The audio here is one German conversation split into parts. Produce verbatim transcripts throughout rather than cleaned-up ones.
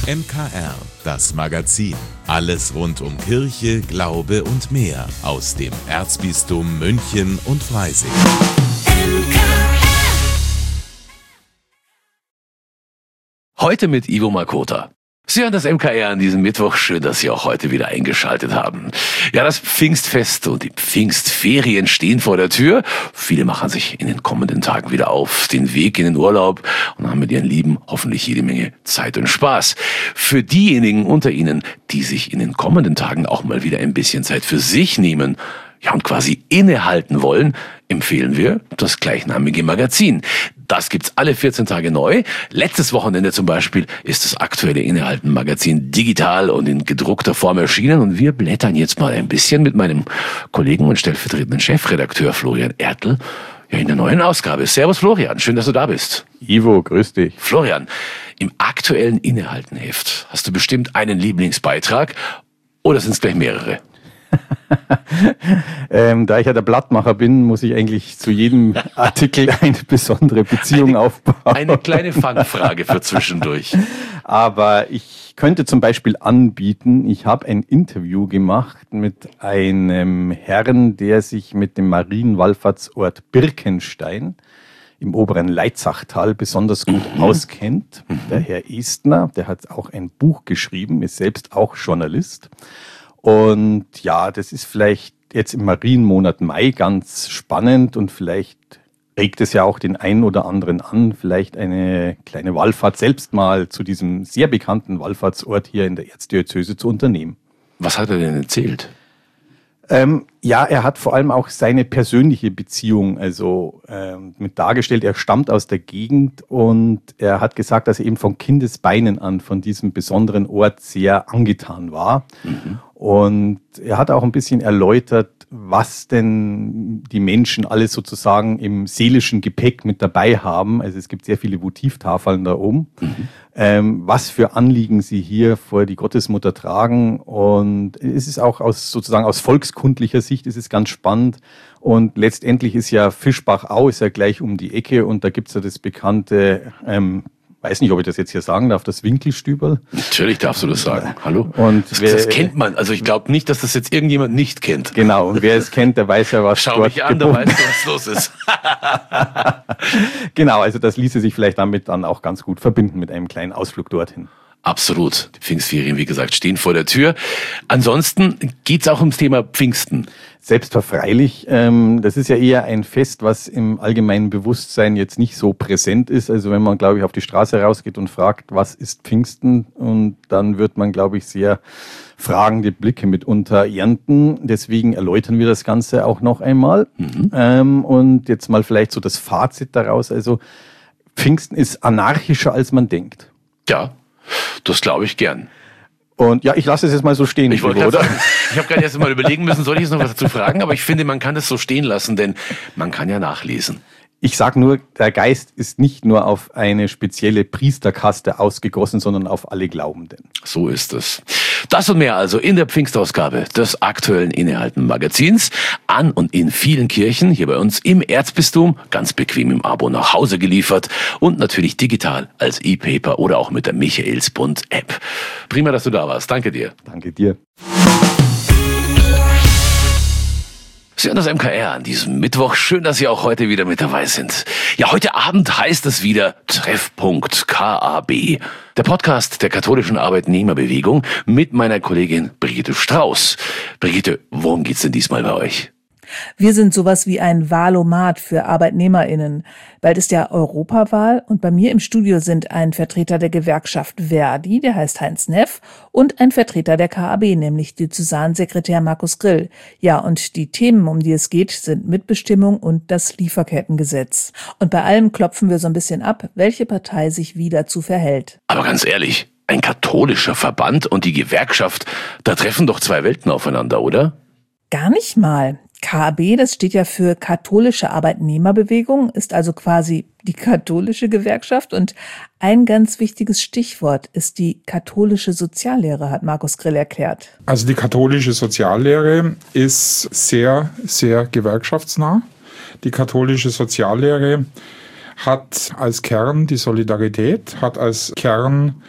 M K R, das Magazin. Alles rund um Kirche, Glaube und mehr aus dem Erzbistum München und Freising. Heute mit Ivo Makota. Sie hören das M K R an diesem Mittwoch. Schön, dass Sie auch heute wieder eingeschaltet haben. Ja, das Pfingstfest und die Pfingstferien stehen vor der Tür. Viele machen sich in den kommenden Tagen wieder auf den Weg in den Urlaub und haben mit ihren Lieben hoffentlich jede Menge Zeit und Spaß. Für diejenigen unter Ihnen, die sich in den kommenden Tagen auch mal wieder ein bisschen Zeit für sich nehmen, ja, und quasi innehalten wollen, empfehlen wir das gleichnamige Magazin. Das gibt's alle vierzehn Tage neu. Letztes Wochenende zum Beispiel ist das aktuelle Innehalten-Magazin digital und in gedruckter Form erschienen. Und wir blättern jetzt mal ein bisschen mit meinem Kollegen und stellvertretenden Chefredakteur Florian Ertl ja, in der neuen Ausgabe. Servus Florian, schön, dass du da bist. Ivo, grüß dich. Florian, im aktuellen Innehalten-Heft hast du bestimmt einen Lieblingsbeitrag oder sind es gleich mehrere? ähm, da ich ja der Blattmacher bin, muss ich eigentlich zu jedem Artikel eine besondere Beziehung eine, aufbauen. Eine kleine Fangfrage für zwischendurch. Aber ich könnte zum Beispiel anbieten, ich habe ein Interview gemacht mit einem Herrn, der sich mit dem Marienwallfahrtsort Birkenstein im oberen Leitzachtal besonders gut mhm. auskennt. Mhm. Der Herr Estner, der hat auch ein Buch geschrieben, ist selbst auch Journalist. Und ja, das ist vielleicht jetzt im Marienmonat Mai ganz spannend und vielleicht regt es ja auch den einen oder anderen an, vielleicht eine kleine Wallfahrt selbst mal zu diesem sehr bekannten Wallfahrtsort hier in der Erzdiözese zu unternehmen. Was hat er denn erzählt? Ähm, ja, er hat vor allem auch seine persönliche Beziehung also ähm, mit dargestellt. Er stammt aus der Gegend und er hat gesagt, dass er eben von Kindesbeinen an von diesem besonderen Ort sehr angetan war. Mhm. Und er hat auch ein bisschen erläutert, was denn die Menschen alles sozusagen im seelischen Gepäck mit dabei haben. Also es gibt sehr viele Votivtafeln da oben. Mhm. Ähm, was für Anliegen sie hier vor die Gottesmutter tragen. Und es ist auch aus sozusagen aus volkskundlicher Sicht ist es ganz spannend. Und letztendlich ist ja Fischbachau ist ja gleich um die Ecke und da gibt's ja das bekannte ähm, weiß nicht, ob ich das jetzt hier sagen darf, das Winkelstüberl. Natürlich darfst du das sagen. Hallo? Und das, wer, das kennt man. Also ich glaube nicht, dass das jetzt irgendjemand nicht kennt. Genau. Und wer es kennt, der weiß ja, was Schau mich an, der weiß, was los ist. Genau. Also das ließe sich vielleicht damit dann auch ganz gut verbinden mit einem kleinen Ausflug dorthin. Absolut. Die Pfingstferien, wie gesagt, stehen vor der Tür. Ansonsten geht's auch ums Thema Pfingsten. Selbstverfreilich. Ähm, das ist ja eher ein Fest, was im allgemeinen Bewusstsein jetzt nicht so präsent ist. Also wenn man, glaube ich, auf die Straße rausgeht und fragt, was ist Pfingsten? Und dann wird man, glaube ich, sehr fragende Blicke mitunter ernten. Deswegen erläutern wir das Ganze auch noch einmal. Mhm. Ähm, und jetzt mal vielleicht so das Fazit daraus. Also Pfingsten ist anarchischer, als man denkt. Ja. Das glaube ich gern. Und ja, ich lasse es jetzt mal so stehen. Ich wollte oder? Sagen, ich habe gerade erst mal überlegen müssen, soll ich jetzt noch was dazu fragen? Aber ich finde, man kann das so stehen lassen, denn man kann ja nachlesen. Ich sage nur, der Geist ist nicht nur auf eine spezielle Priesterkaste ausgegossen, sondern auf alle Glaubenden. So ist es. Das und mehr also in der Pfingstausgabe des aktuellen Innehalten-Magazins an und in vielen Kirchen, hier bei uns im Erzbistum, ganz bequem im Abo nach Hause geliefert und natürlich digital als E-Paper oder auch mit der Michaelsbund-App. Prima, dass du da warst. Danke dir. Danke dir. Sie hören das M K R an diesem Mittwoch. Schön, dass Sie auch heute wieder mit dabei sind. Ja, heute Abend heißt es wieder Treffpunkt K A B. Der Podcast der katholischen Arbeitnehmerbewegung mit meiner Kollegin Brigitte Strauß. Brigitte, worum geht's denn diesmal bei euch? Wir sind sowas wie ein Wahlomat für ArbeitnehmerInnen. Bald ist ja Europawahl und bei mir im Studio sind ein Vertreter der Gewerkschaft Verdi, der heißt Heinz Neff, und ein Vertreter der K A B, nämlich Diözesansekretär Markus Grill. Ja, und die Themen, um die es geht, sind Mitbestimmung und das Lieferkettengesetz. Und bei allem klopfen wir so ein bisschen ab, welche Partei sich wie dazu verhält. Aber ganz ehrlich, ein katholischer Verband und die Gewerkschaft, da treffen doch zwei Welten aufeinander, oder? Gar nicht mal. K A B, das steht ja für Katholische Arbeitnehmerbewegung, ist also quasi die katholische Gewerkschaft. Und ein ganz wichtiges Stichwort ist die katholische Soziallehre, hat Markus Grill erklärt. Also die katholische Soziallehre ist sehr, sehr gewerkschaftsnah. Die katholische Soziallehre hat als Kern die Solidarität, hat als Kern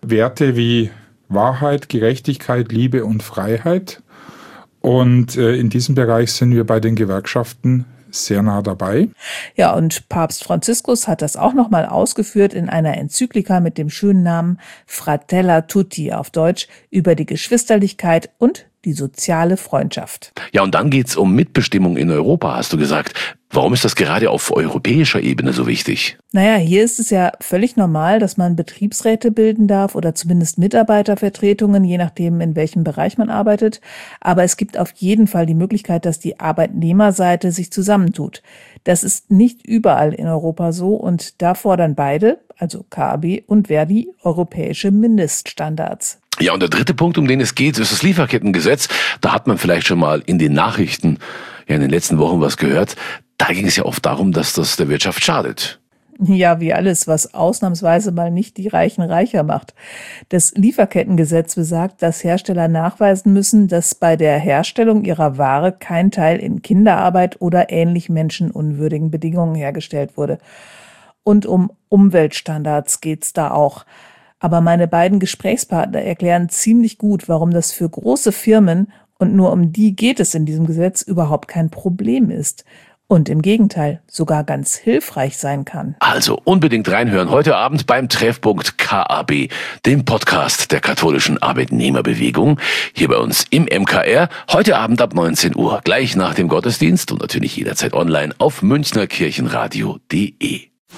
Werte wie Wahrheit, Gerechtigkeit, Liebe und Freiheit. Und äh, in diesem Bereich sind wir bei den Gewerkschaften sehr nah dabei. Ja, und Papst Franziskus hat das auch nochmal ausgeführt in einer Enzyklika mit dem schönen Namen Fratella Tutti auf Deutsch über die Geschwisterlichkeit und die soziale Freundschaft. Ja, und dann geht's um Mitbestimmung in Europa, hast du gesagt. Warum ist das gerade auf europäischer Ebene so wichtig? Naja, hier ist es ja völlig normal, dass man Betriebsräte bilden darf oder zumindest Mitarbeitervertretungen, je nachdem, in welchem Bereich man arbeitet. Aber es gibt auf jeden Fall die Möglichkeit, dass die Arbeitnehmerseite sich zusammentut. Das ist nicht überall in Europa so und da fordern beide, also K A B und Verdi, europäische Mindeststandards. Ja, und der dritte Punkt, um den es geht, ist das Lieferkettengesetz. Da hat man vielleicht schon mal in den Nachrichten ja in den letzten Wochen was gehört. Da ging es ja oft darum, dass das der Wirtschaft schadet. Ja, wie alles, was ausnahmsweise mal nicht die Reichen reicher macht. Das Lieferkettengesetz besagt, dass Hersteller nachweisen müssen, dass bei der Herstellung ihrer Ware kein Teil in Kinderarbeit oder ähnlich menschenunwürdigen Bedingungen hergestellt wurde. Und um Umweltstandards geht's da auch. Aber meine beiden Gesprächspartner erklären ziemlich gut, warum das für große Firmen, und nur um die geht es in diesem Gesetz, überhaupt kein Problem ist. Und im Gegenteil, sogar ganz hilfreich sein kann. Also unbedingt reinhören heute Abend beim Treffpunkt K A B, dem Podcast der katholischen Arbeitnehmerbewegung, hier bei uns im M K R, heute Abend ab neunzehn Uhr, gleich nach dem Gottesdienst und natürlich jederzeit online auf münchnerkirchenradio punkt de.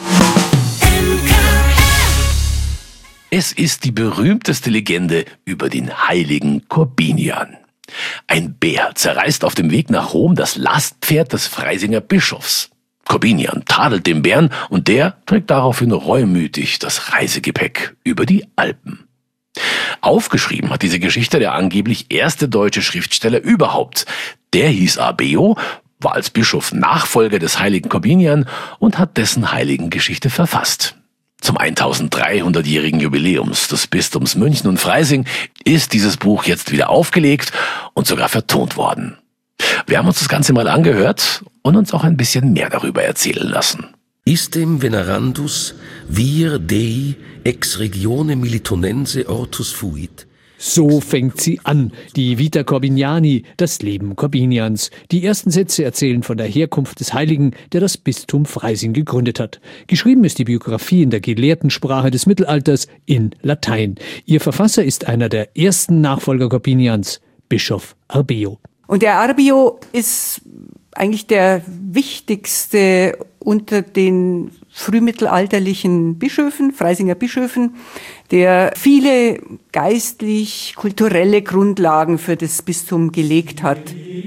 Es ist die berühmteste Legende über den heiligen Korbinian. Ein Bär zerreißt auf dem Weg nach Rom das Lastpferd des Freisinger Bischofs. Korbinian tadelt den Bären und der trägt daraufhin reumütig das Reisegepäck über die Alpen. Aufgeschrieben hat diese Geschichte der angeblich erste deutsche Schriftsteller überhaupt. Der hieß Arbeo, war als Bischof Nachfolger des heiligen Korbinian und hat dessen Heiligengeschichte verfasst. Zum eintausenddreihundertjährigen Jubiläums des Bistums München und Freising ist dieses Buch jetzt wieder aufgelegt und sogar vertont worden. Wir haben uns das Ganze mal angehört und uns auch ein bisschen mehr darüber erzählen lassen. Istem venerandus vir Dei ex regione Militonense ortus fuit. So fängt sie an, die Vita Corbiniani, das Leben Korbinians. Die ersten Sätze erzählen von der Herkunft des Heiligen, der das Bistum Freising gegründet hat. Geschrieben ist die Biografie in der Gelehrtensprache des Mittelalters in Latein. Ihr Verfasser ist einer der ersten Nachfolger Korbinians, Bischof Arbeo. Und der Arbeo ist eigentlich der wichtigste unter den frühmittelalterlichen Bischöfen, Freisinger Bischöfen, der viele geistlich-kulturelle Grundlagen für das Bistum gelegt hat.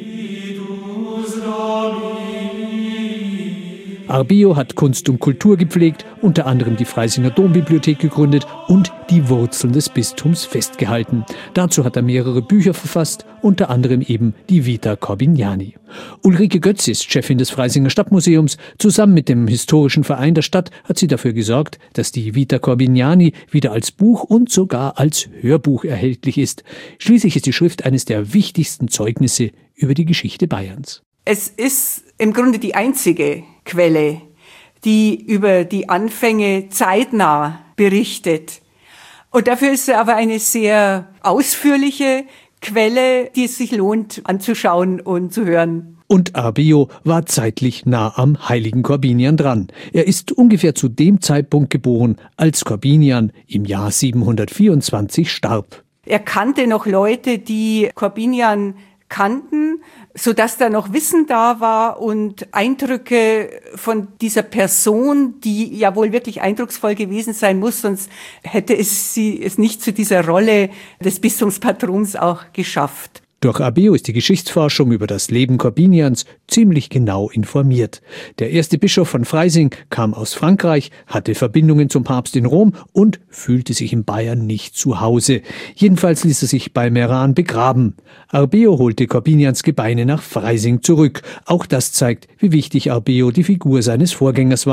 Arbeo hat Kunst und Kultur gepflegt, unter anderem die Freisinger Dombibliothek gegründet und die Wurzeln des Bistums festgehalten. Dazu hat er mehrere Bücher verfasst, unter anderem eben die Vita Corbiniani. Ulrike Götz ist Chefin des Freisinger Stadtmuseums. Zusammen mit dem historischen Verein der Stadt hat sie dafür gesorgt, dass die Vita Corbiniani wieder als Buch und sogar als Hörbuch erhältlich ist. Schließlich ist die Schrift eines der wichtigsten Zeugnisse über die Geschichte Bayerns. Es ist im Grunde die einzige Quelle, die über die Anfänge zeitnah berichtet. Und dafür ist es aber eine sehr ausführliche Quelle, die es sich lohnt anzuschauen und zu hören. Und Arbeo war zeitlich nah am heiligen Korbinian dran. Er ist ungefähr zu dem Zeitpunkt geboren, als Korbinian im Jahr siebenhundertvierundzwanzig starb. Er kannte noch Leute, die Korbinian kannten, sodass da noch Wissen da war und Eindrücke von dieser Person, die ja wohl wirklich eindrucksvoll gewesen sein muss, sonst hätte es sie es nicht zu dieser Rolle des Bistumspatrons auch geschafft. Durch Arbeo ist die Geschichtsforschung über das Leben Korbinians ziemlich genau informiert. Der erste Bischof von Freising kam aus Frankreich, hatte Verbindungen zum Papst in Rom und fühlte sich in Bayern nicht zu Hause. Jedenfalls ließ er sich bei Meran begraben. Arbeo holte Korbinians Gebeine nach Freising zurück. Auch das zeigt, wie wichtig Arbeo die Figur seines Vorgängers war,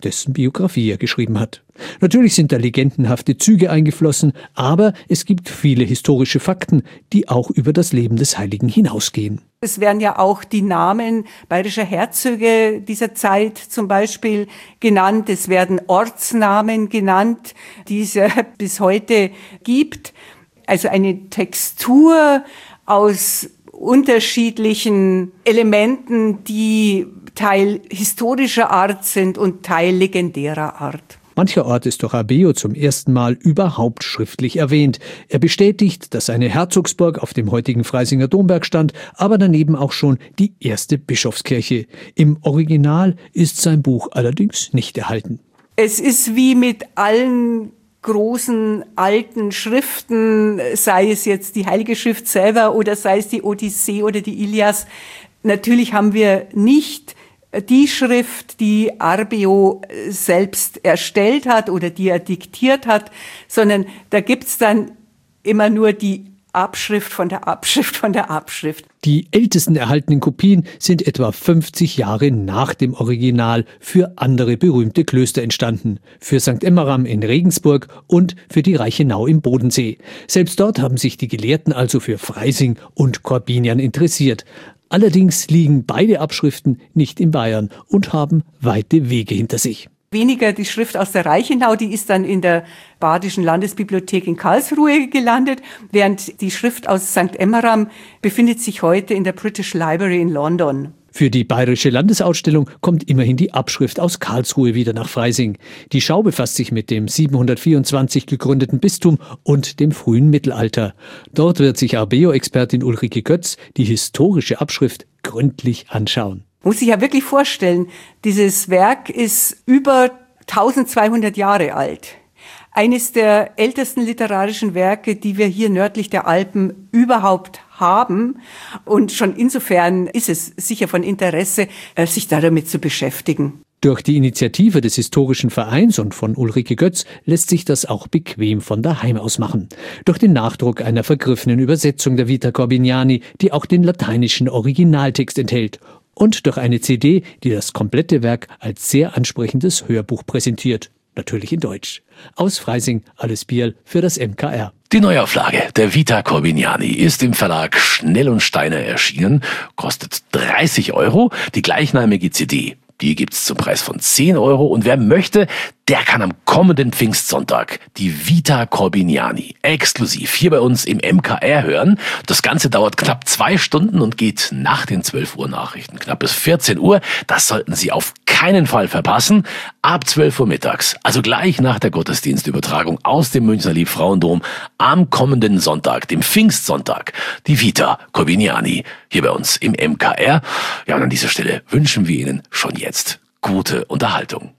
dessen Biografie er geschrieben hat. Natürlich sind da legendenhafte Züge eingeflossen, aber es gibt viele historische Fakten, die auch über das Leben des Heiligen hinausgehen. Es werden ja auch die Namen bayerischer Herzöge dieser Zeit zum Beispiel genannt. Es werden Ortsnamen genannt, die es ja bis heute gibt. Also eine Textur aus unterschiedlichen Elementen, die Teil historischer Art sind und Teil legendärer Art. Mancherorts ist doch Arbeo zum ersten Mal überhaupt schriftlich erwähnt. Er bestätigt, dass eine Herzogsburg auf dem heutigen Freisinger Domberg stand, aber daneben auch schon die erste Bischofskirche. Im Original ist sein Buch allerdings nicht erhalten. Es ist wie mit allen großen alten Schriften, sei es jetzt die Heilige Schrift selber oder sei es die Odyssee oder die Ilias. Natürlich haben wir nicht die Schrift, die Arbeo selbst erstellt hat oder die er diktiert hat, sondern da gibt's dann immer nur die Abschrift von der Abschrift von der Abschrift. Die ältesten erhaltenen Kopien sind etwa fünfzig Jahre nach dem Original für andere berühmte Klöster entstanden. Für Sankt Emmeram in Regensburg und für die Reichenau im Bodensee. Selbst dort haben sich die Gelehrten also für Freising und Korbinian interessiert. Allerdings liegen beide Abschriften nicht in Bayern und haben weite Wege hinter sich. Weniger die Schrift aus der Reichenau, die ist dann in der Badischen Landesbibliothek in Karlsruhe gelandet, während die Schrift aus Sankt Emmeram befindet sich heute in der British Library in London. Für die Bayerische Landesausstellung kommt immerhin die Abschrift aus Karlsruhe wieder nach Freising. Die Schau befasst sich mit dem siebenhundertvierundzwanzig gegründeten Bistum und dem frühen Mittelalter. Dort wird sich Arbeo-Expertin Ulrike Götz die historische Abschrift gründlich anschauen. Muss ich ja wirklich vorstellen, dieses Werk ist über eintausendzweihundert Jahre alt. Eines der ältesten literarischen Werke, die wir hier nördlich der Alpen überhaupt haben. Und schon insofern ist es sicher von Interesse, sich damit zu beschäftigen. Durch die Initiative des Historischen Vereins und von Ulrike Götz lässt sich das auch bequem von daheim aus machen. Durch den Nachdruck einer vergriffenen Übersetzung der Vita Corbiniani, die auch den lateinischen Originaltext enthält. Und durch eine C D, die das komplette Werk als sehr ansprechendes Hörbuch präsentiert. Natürlich in Deutsch. Aus Freising, Alles Bierl für das M K R. Die Neuauflage der Vita Corbiniani ist im Verlag Schnell und Steiner erschienen, kostet dreißig Euro. Die gleichnamige C D, die gibt's zum Preis von zehn Euro. Und wer möchte, der kann am kommenden Pfingstsonntag die Vita Corbiniani exklusiv hier bei uns im M K R hören. Das Ganze dauert knapp zwei Stunden und geht nach den zwölf Uhr Nachrichten knapp bis vierzehn Uhr. Das sollten Sie auf keinen Fall verpassen. Ab zwölf Uhr mittags, also gleich nach der Gottesdienstübertragung aus dem Münchner Liebfrauendom am kommenden Sonntag, dem Pfingstsonntag, die Vita Corbiniani hier bei uns im M K R. Ja, und an dieser Stelle wünschen wir Ihnen schon jetzt gute Unterhaltung.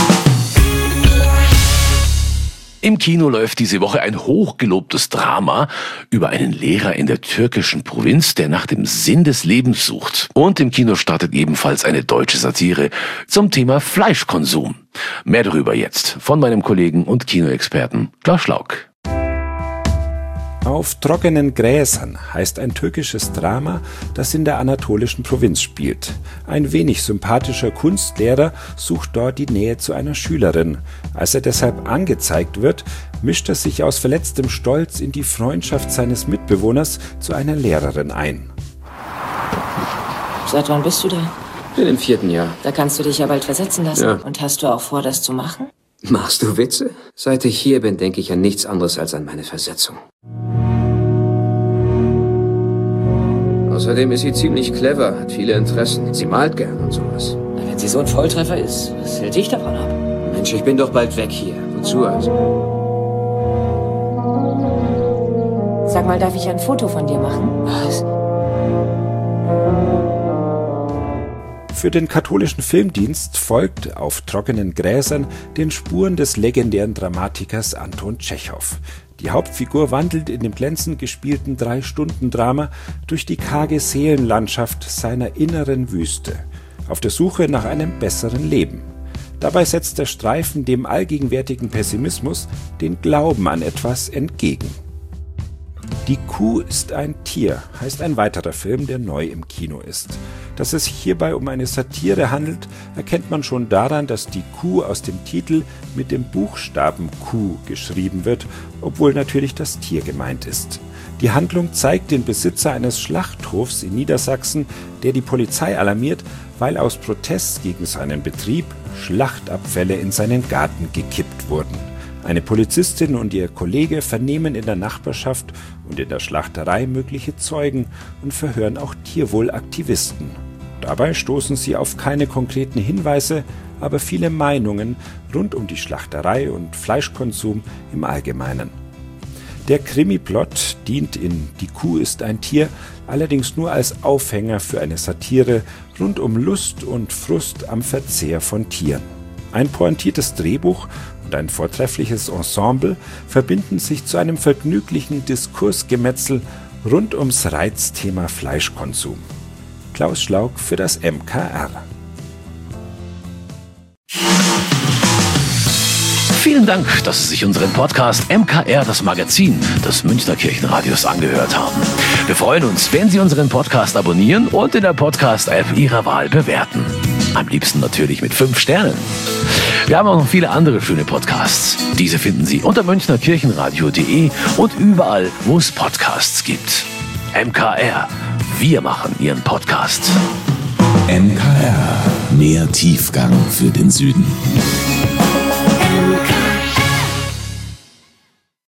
Im Kino läuft diese Woche ein hochgelobtes Drama über einen Lehrer in der türkischen Provinz, der nach dem Sinn des Lebens sucht. Und im Kino startet ebenfalls eine deutsche Satire zum Thema Fleischkonsum. Mehr darüber jetzt von meinem Kollegen und Kinoexperten Klaus Schlauck. Auf trockenen Gräsern heißt ein türkisches Drama, das in der anatolischen Provinz spielt. Ein wenig sympathischer Kunstlehrer sucht dort die Nähe zu einer Schülerin. Als er deshalb angezeigt wird, mischt er sich aus verletztem Stolz in die Freundschaft seines Mitbewohners zu einer Lehrerin ein. Seit wann bist du da? In dem vierten Jahr. Da kannst du dich ja bald versetzen lassen. Ja. Und hast du auch vor, das zu machen? Machst du Witze? Seit ich hier bin, denke ich an nichts anderes als an meine Versetzung. Außerdem ist sie ziemlich clever, hat viele Interessen. Sie malt gern und sowas. Wenn sie so ein Volltreffer ist, was hält dich davon ab? Mensch, ich bin doch bald weg hier. Wozu also? Sag mal, darf ich ein Foto von dir machen? Was? Für den katholischen Filmdienst folgt auf trockenen Gräsern den Spuren des legendären Dramatikers Anton Tschechow. Die Hauptfigur wandelt in dem glänzend gespielten Drei-Stunden-Drama durch die karge Seelenlandschaft seiner inneren Wüste, auf der Suche nach einem besseren Leben. Dabei setzt der Streifen dem allgegenwärtigen Pessimismus den Glauben an etwas entgegen. Die Kuh ist ein Tier, heißt ein weiterer Film, der neu im Kino ist. Dass es sich hierbei um eine Satire handelt, erkennt man schon daran, dass die Kuh aus dem Titel mit dem Buchstaben Q geschrieben wird, obwohl natürlich das Tier gemeint ist. Die Handlung zeigt den Besitzer eines Schlachthofs in Niedersachsen, der die Polizei alarmiert, weil aus Protest gegen seinen Betrieb Schlachtabfälle in seinen Garten gekippt wurden. Eine Polizistin und ihr Kollege vernehmen in der Nachbarschaft und in der Schlachterei mögliche Zeugen und verhören auch Tierwohlaktivisten. Dabei stoßen sie auf keine konkreten Hinweise, aber viele Meinungen rund um die Schlachterei und Fleischkonsum im Allgemeinen. Der Krimiplot dient in Die Kuh ist ein Tier allerdings nur als Aufhänger für eine Satire rund um Lust und Frust am Verzehr von Tieren. Ein pointiertes Drehbuch und ein vortreffliches Ensemble verbinden sich zu einem vergnüglichen Diskursgemetzel rund ums Reizthema Fleischkonsum. Klaus Schlauk für das M K R. Vielen Dank, dass Sie sich unseren Podcast M K R, das Magazin des Münchner Kirchenradios, angehört haben. Wir freuen uns, wenn Sie unseren Podcast abonnieren und in der Podcast-App Ihrer Wahl bewerten. Am liebsten natürlich mit fünf Sternen. Wir haben auch noch viele andere schöne Podcasts. Diese finden Sie unter münchner kirchenradio punkt de und überall, wo es Podcasts gibt. M K R, wir machen Ihren Podcast. M K R, mehr Tiefgang für den Süden.